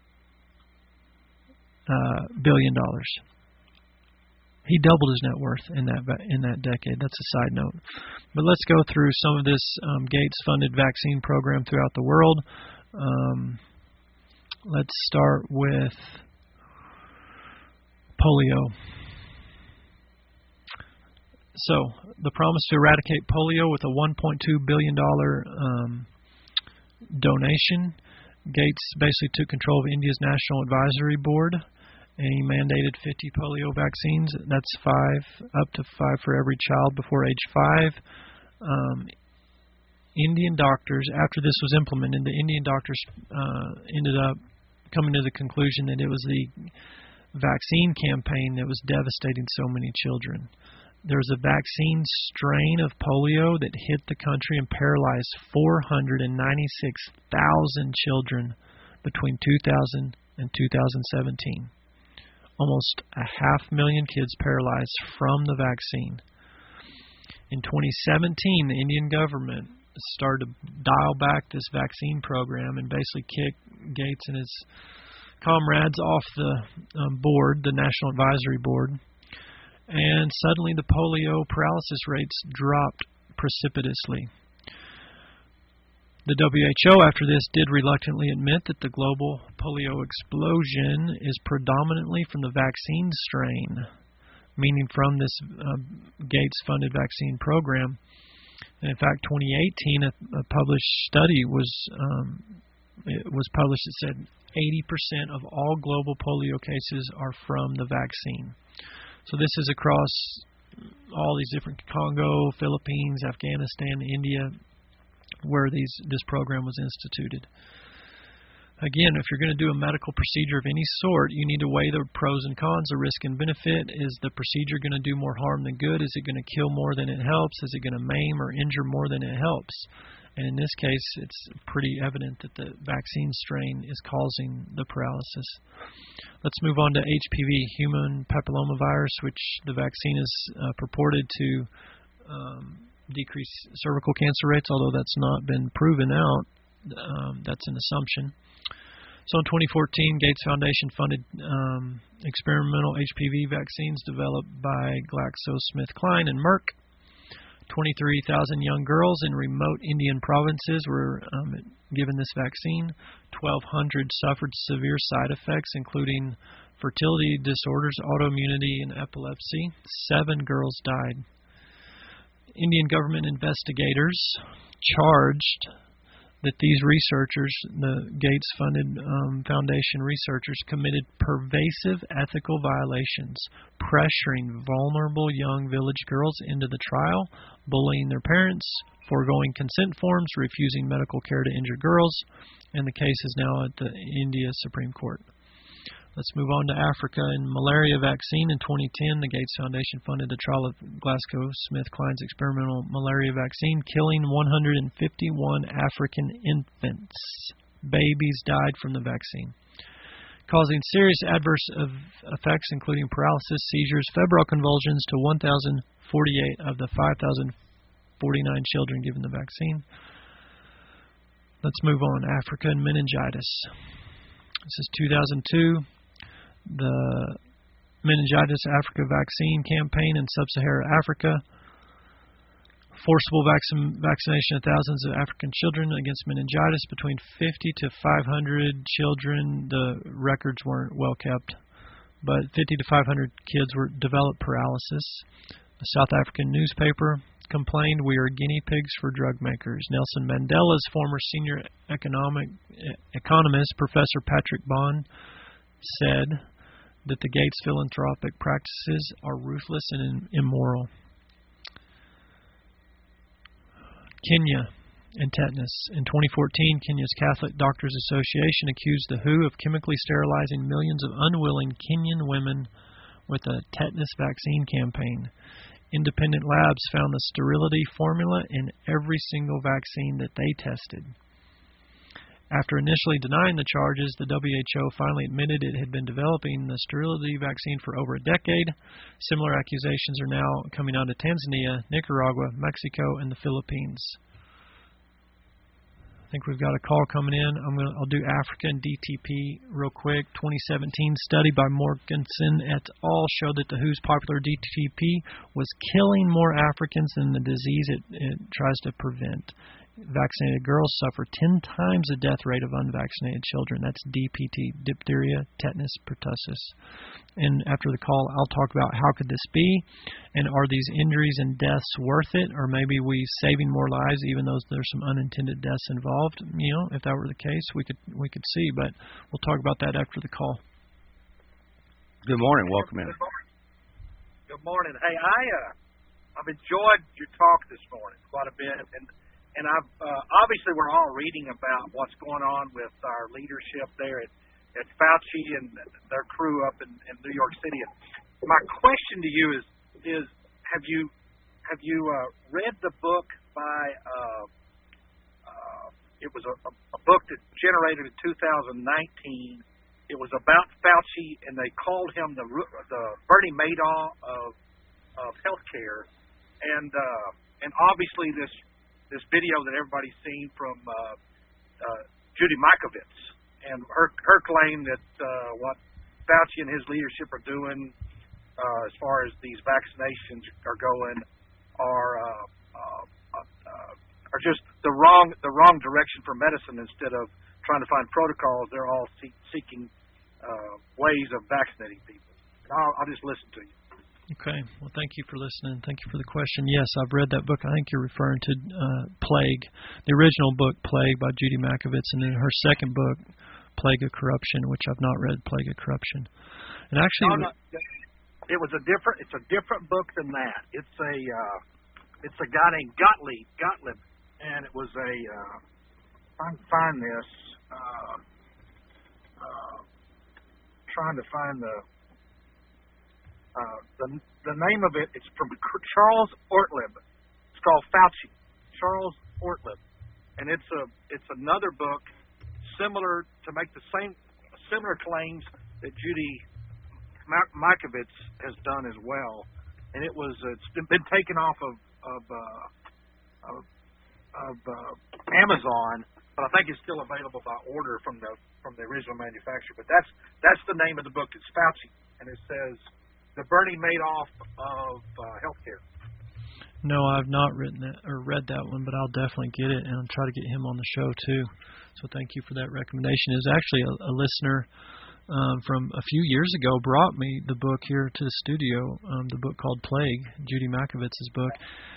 uh, billion dollars. He doubled his net worth in that in that decade. That's a side note. But let's go through some of this um, Gates-funded vaccine program throughout the world. Um, let's start with polio. So, the promise to eradicate polio with a one point two billion dollars um, donation. Gates basically took control of India's National Advisory Board, and he mandated fifty polio vaccines. That's five, up to five for every child before age five. Um, Indian doctors, after this was implemented, the Indian doctors uh, ended up coming to the conclusion that it was the vaccine campaign that was devastating so many children. There was a vaccine strain of polio that hit the country and paralyzed four hundred ninety-six thousand children between two thousand and two thousand seventeen. Almost a half million kids paralyzed from the vaccine. In twenty seventeen, the Indian government started to dial back this vaccine program and basically kick Gates and his comrades off the um, board, the National Advisory Board. And suddenly the polio paralysis rates dropped precipitously. The W H O, after this, did reluctantly admit that the global polio explosion is predominantly from the vaccine strain, meaning from this uh, Gates-funded vaccine program. And in fact, twenty eighteen, a, a published study was um, it was published that said eighty percent of all global polio cases are from the vaccine. So this is across all these different Congo, Philippines, Afghanistan, India, where these this program was instituted. Again, if you're going to do a medical procedure of any sort, you need to weigh the pros and cons, the risk and benefit. Is the procedure going to do more harm than good? Is it going to kill more than it helps? Is it going to maim or injure more than it helps? And in this case, it's pretty evident that the vaccine strain is causing the paralysis. Let's move on to H P V, human papillomavirus, which the vaccine is uh, purported to um, decrease cervical cancer rates, although that's not been proven out. Um, that's an assumption. So in twenty fourteen, Gates Foundation funded um, experimental H P V vaccines developed by GlaxoSmithKline and Merck. twenty-three thousand young girls in remote Indian provinces were um, given this vaccine. twelve hundred suffered severe side effects, including fertility disorders, autoimmunity, and epilepsy. Seven girls died. Indian government investigators charged that these researchers, the Gates-funded um, foundation researchers, committed pervasive ethical violations, pressuring vulnerable young village girls into the trial, bullying their parents, foregoing consent forms, refusing medical care to injured girls, and the case is now at the India Supreme Court. Let's move on to Africa. In malaria vaccine in twenty ten, the Gates Foundation funded the trial of GlaxoSmithKline's experimental malaria vaccine, killing one hundred fifty-one African infants. Babies died from the vaccine, causing serious adverse effects including paralysis, seizures, febrile convulsions to one thousand forty-eight of the five thousand forty-nine children given the vaccine. Let's move on. Africa and meningitis. This is two thousand two. The Meningitis Africa vaccine campaign in sub-Saharan Africa. Forcible vaccine, vaccination of thousands of African children against meningitis. Between fifty to five hundred children. The records weren't well kept, but fifty to five hundred kids were developed paralysis. A South African newspaper complained, "We are guinea pigs for drug makers." Nelson Mandela's former senior economic economist, Professor Patrick Bond, said that the Gates philanthropic practices are ruthless and immoral. Kenya and tetanus. In twenty fourteen, Kenya's Catholic Doctors Association accused the W H O of chemically sterilizing millions of unwilling Kenyan women with a tetanus vaccine campaign. Independent labs found the sterility formula in every single vaccine that they tested. After initially denying the charges, the W H O finally admitted it had been developing the sterility vaccine for over a decade. Similar accusations are now coming out of Tanzania, Nicaragua, Mexico, and the Philippines. I think we've got a call coming in. I'm gonna, I'll do Africa and D T P real quick. twenty seventeen study by Morganson et al. Showed that the W H O's popular D T P was killing more Africans than the disease it, it tries to prevent. Vaccinated girls suffer ten times the death rate of unvaccinated children. That's D P T, diphtheria, tetanus, pertussis. And after the call, I'll talk about how could this be, and are these injuries and deaths worth it, or maybe we saving more lives even though there's some unintended deaths involved. You know, if that were the case, we could we could see. But we'll talk about that after the call. Good morning. Welcome in. Good morning. Hey, I uh, I've enjoyed your talk this morning quite a bit, and. And I've uh, obviously we're all reading about what's going on with our leadership there at, at Fauci and their crew up in, in New York City. And my question to you is is have you have you uh, read the book by uh, uh, it was a, a book that generated in two thousand nineteen. It was about Fauci, and they called him the the Bernie Madoff of of healthcare, and uh, and obviously this. This video that everybody's seen from uh, uh, Judy Mikovits, and her her claim that uh, what Fauci and his leadership are doing uh, as far as these vaccinations are going are uh, uh, uh, are just the wrong the wrong direction for medicine. Instead of trying to find protocols, they're all seek, seeking uh, ways of vaccinating people. I'll, I'll just listen to you. Okay. Well, thank you for listening. Thank you for the question. Yes, I've read that book. I think you're referring to uh, Plague, the original book, Plague, by Judy Mikovits, and then her second book, Plague of Corruption, which I've not read, Plague of Corruption. And actually, no, no, it was a different. It's a different book than that. It's a uh, it's a guy named Gottlieb, Gottlieb, and it was a. Uh, I can find this. Uh, uh, trying to find the. Uh, the the name of it, it's from Charles Ortlieb. It's called Fauci. Charles Ortlieb, and it's a it's another book similar to make the same similar claims that Judy Mikovits has done as well. And it was it's been taken off of of uh, of, of uh, Amazon, but I think it's still available by order from the from the original manufacturer. But that's that's the name of the book. It's Fauci, and it says. The Bernie Madoff of uh, healthcare. No, I've not written that or read that one, but I'll definitely get it and I'll try to get him on the show too. So thank you for that recommendation. It was actually a, a listener um, from a few years ago brought me the book here to the studio, um, the book called Plague, Judy Mikovits' book.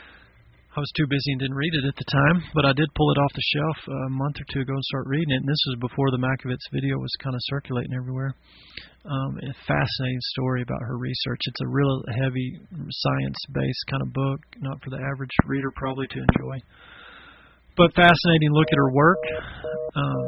I was too busy and didn't read it at the time, but I did pull it off the shelf a month or two ago and start reading it. And this was before the Mikovits video was kind of circulating everywhere. Um, a fascinating story about her research. It's a real heavy science-based kind of book, not for the average reader probably to enjoy. But fascinating look at her work. Um,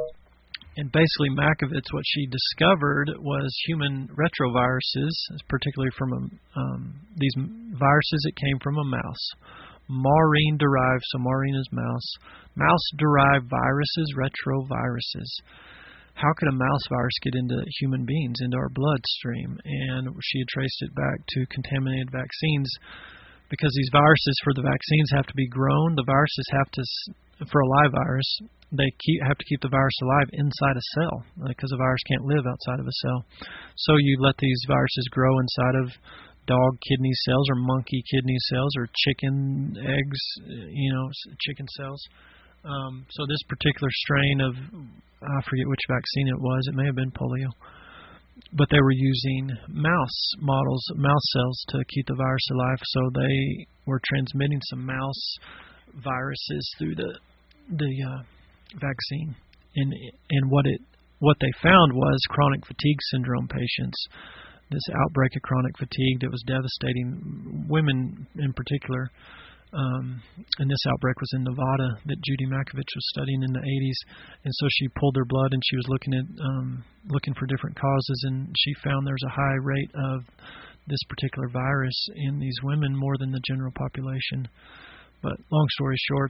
and basically Mikovits, what she discovered was human retroviruses, particularly from a, um, these viruses that came from a mouse. Maurine-derived, so maurine is mouse, mouse-derived viruses, retroviruses. How could a mouse virus get into human beings, into our bloodstream? And she had traced it back to contaminated vaccines because these viruses for the vaccines have to be grown. The viruses have to, for a live virus, they keep, have to keep the virus alive inside a cell because a virus can't live outside of a cell. So you let these viruses grow inside of dog kidney cells or monkey kidney cells or chicken eggs, you know, chicken cells. Um, so this particular strain of, I forget which vaccine it was, it may have been polio, but they were using mouse models, mouse cells to keep the virus alive. So they were transmitting some mouse viruses through the the uh, vaccine. And and what it what they found was chronic fatigue syndrome patients. This outbreak of chronic fatigue that was devastating women in particular. Um, and this outbreak was in Nevada that Judy Mikovits was studying in the eighties. And so she pulled their blood and she was looking at um, looking for different causes, and she found there's a high rate of this particular virus in these women more than the general population. But long story short, that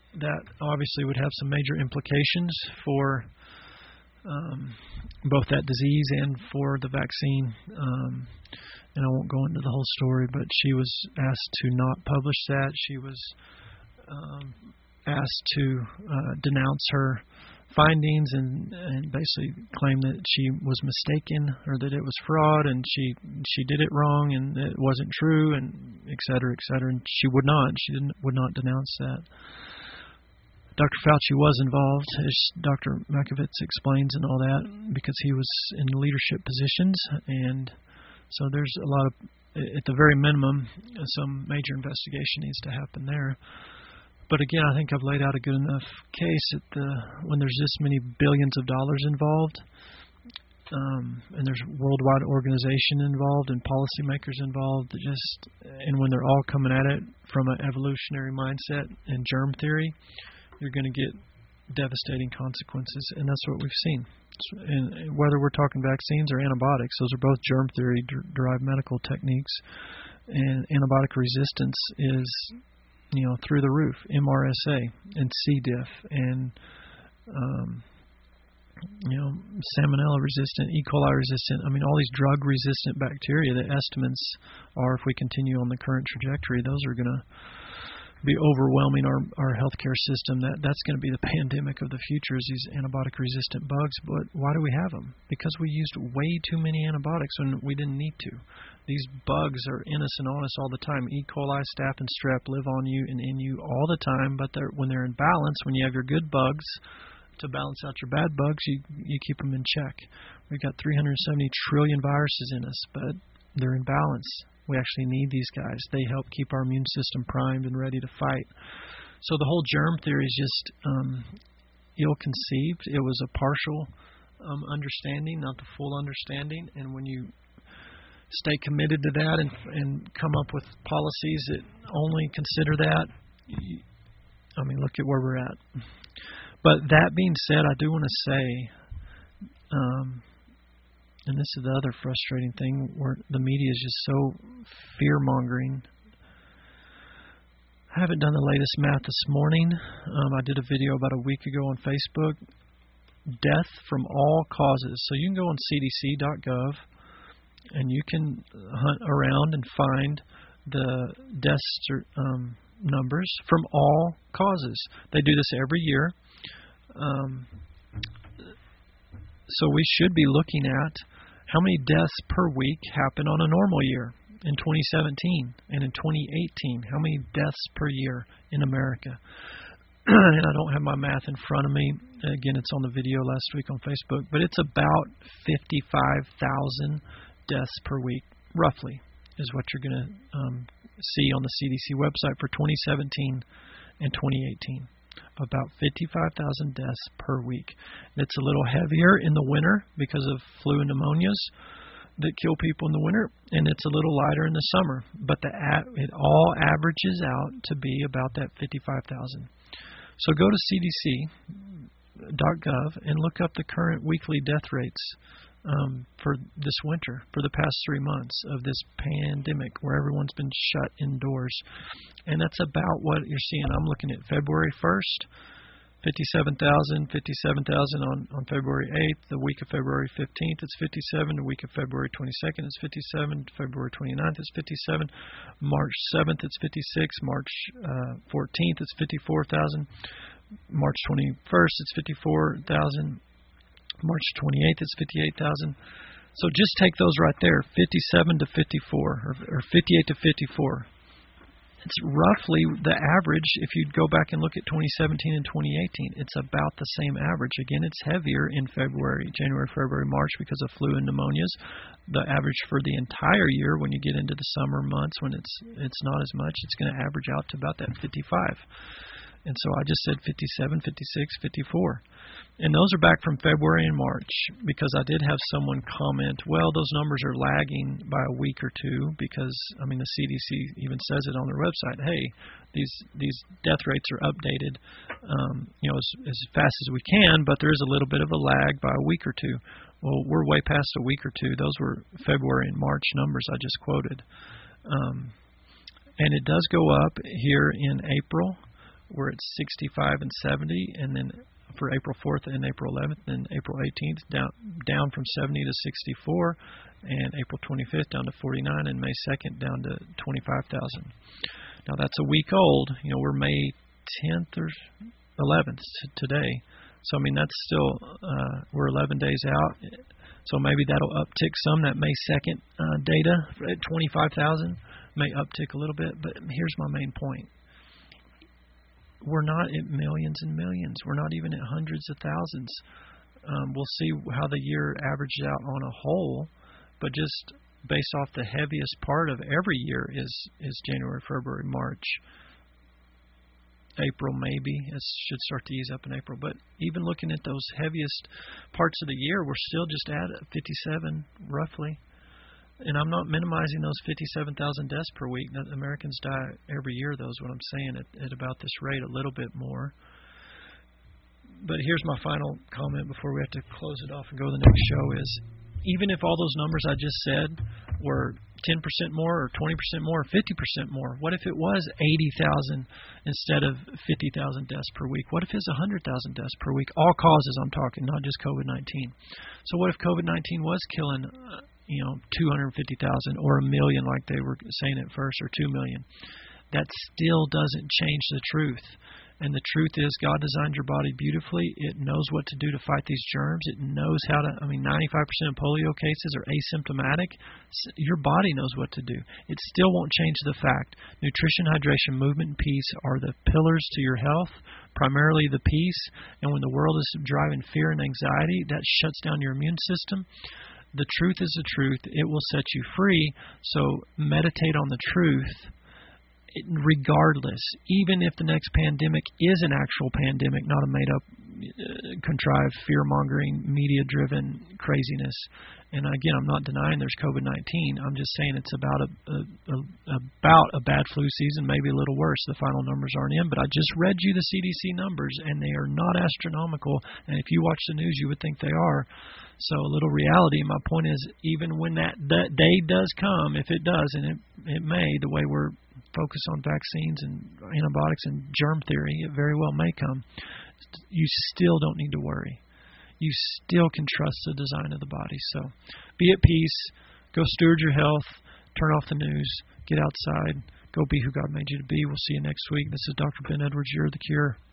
that obviously would have some major implications for um, both that disease and for the vaccine. Um, and I won't go into the whole story, but she was asked to not publish that. She was um, asked to uh, denounce her findings and, and basically claim that she was mistaken or that it was fraud and she she did it wrong and it wasn't true, and et cetera, et cetera. And she would not. She didn't would not denounce that. Doctor Fauci was involved, as Doctor Makovitz explains, and all that, because he was in leadership positions, and so there's a lot of, at the very minimum, some major investigation needs to happen there. But again, I think I've laid out a good enough case at the when there's this many billions of dollars involved, um, and there's worldwide organization involved and policymakers involved, that just and when they're all coming at it from an evolutionary mindset and germ theory, you're going to get devastating consequences, and that's what we've seen. And whether we're talking vaccines or antibiotics, those are both germ theory derived medical techniques, and antibiotic resistance is, you know, through the roof. M R S A and C. diff and um, you know, salmonella resistant, E. coli resistant. I mean, all these drug resistant bacteria. The estimates are, if we continue on the current trajectory, those are going to be overwhelming our our healthcare system. That that's going to be the pandemic of the future, is these antibiotic resistant bugs. But why do we have them? Because we used way too many antibiotics when we didn't need to. These bugs are in us and on us all the time. E. coli, staph, and strep live on you and in you all the time. But they're, when they're in balance, when you have your good bugs to balance out your bad bugs, you you keep them in check. We've got three hundred seventy trillion viruses in us, but they're in balance. We actually need these guys. They help keep our immune system primed and ready to fight. So the whole germ theory is just um, ill-conceived. It was a partial um, understanding, not the full understanding. And when you stay committed to that and, and come up with policies that only consider that, you, I mean, look at where we're at. But that being said, I do want to say, um, and this is the other frustrating thing, where the media is just so fear-mongering. I haven't done the latest math this morning. Um, I did a video about a week ago on Facebook. Death from all causes. So you can go on C D C dot gov and you can hunt around and find the death um, numbers from all causes. They do this every year. Um, so we should be looking at how many deaths per week happen on a normal year in twenty seventeen and in twenty eighteen. How many deaths per year in America? And I don't have my math in front of me. Again, it's on the video last week on Facebook, but it's about fifty-five thousand deaths per week, roughly, is what you're going to um, see on the C D C website for twenty seventeen and twenty eighteen. About fifty-five thousand deaths per week. It's a little heavier in the winter because of flu and pneumonias that kill people in the winter, and it's a little lighter in the summer. But the it all averages out to be about that fifty-five thousand. So go to C D C dot gov and look up the current weekly death rates um, for this winter, for the past three months of this pandemic where everyone's been shut indoors. And that's about what you're seeing. I'm looking at February first, fifty-seven thousand, fifty-seven thousand on, on February eighth. The week of February fifteenth, it's fifty-seven. The week of February twenty-second, it's fifty-seven. February twenty-ninth, it's fifty-seven. March seventh, it's fifty-six. March uh, fourteenth, it's fifty-four thousand. March twenty-first, it's fifty-four thousand. March twenty-eighth, it's fifty-eight thousand. So just take those right there, fifty-seven to fifty-four, or, or fifty-eight to fifty-four. It's roughly the average. If you go back and look at twenty seventeen and twenty eighteen, it's about the same average. Again, it's heavier in February, January, February, March because of flu and pneumonias. The average for the entire year, when you get into the summer months when it's it's not as much, it's going to average out to about that fifty-five. And so I just said fifty-seven, fifty-six, fifty-four. And those are back from February and March, because I did have someone comment, well, those numbers are lagging by a week or two because, I mean, the C D C even says it on their website. Hey, these these death rates are updated, um, you know, as, as fast as we can, but there is a little bit of a lag by a week or two. Well, we're way past a week or two. Those were February and March numbers I just quoted. Um, and it does go up here in April. we're at sixty-five and seventy, and then for April fourth and April eleventh, and April eighteenth down down from seventy to sixty-four, and April twenty-fifth down to forty-nine, and May second down to twenty-five thousand. Now that's a week old. You know, we're May tenth or eleventh today, so I mean that's still uh, we're eleven days out. So maybe that'll uptick some. That May second uh, data at twenty-five thousand may uptick a little bit, but here's my main point. We're not at millions and millions. We're not even at hundreds of thousands. Um, we'll see how the year averages out on a whole, but just based off the heaviest part of every year is, is January, February, March. April maybe. It should start to ease up in April. But even looking at those heaviest parts of the year, we're still just at fifty-seven roughly. And I'm not minimizing those fifty-seven thousand deaths per week. Americans die every year, though, is what I'm saying, at, at about this rate, a little bit more. But here's my final comment before we have to close it off and go to the next show is, even if all those numbers I just said were ten percent more or twenty percent more or fifty percent more, what if it was eighty thousand instead of fifty thousand deaths per week? What if it's one hundred thousand deaths per week? All causes I'm talking, not just COVID nineteen. So what if COVID nineteen was killing uh, you know, two hundred fifty thousand or a million like they were saying at first, or two million? That still doesn't change the truth. And the truth is, God designed your body beautifully. It knows what to do to fight these germs. It knows how to, I mean, ninety-five percent of polio cases are asymptomatic. Your body knows what to do. It still won't change the fact. Nutrition, hydration, movement, and peace are the pillars to your health, primarily the peace. And when the world is driving fear and anxiety, that shuts down your immune system. The truth is the truth. It will set you free. So meditate on the truth. Regardless, even if the next pandemic is an actual pandemic, not a made-up, uh, contrived, fear-mongering, media-driven craziness. And again, I'm not denying there's COVID nineteen. I'm just saying it's about a, a, a about a bad flu season, maybe a little worse. The final numbers aren't in, but I just read you the C D C numbers, and they are not astronomical. And if you watch the news, you would think they are. So a little reality. My point is, even when that, that day does come, if it does, and it it may, the way we're focused on vaccines and antibiotics and germ theory, it very well may come. You still don't need to worry. You still can trust the design of the body. So be at peace. Go steward your health. Turn off the news. Get outside. Go be who God made you to be. We'll see you next week. This is Doctor Ben Edwards. You're the Cure.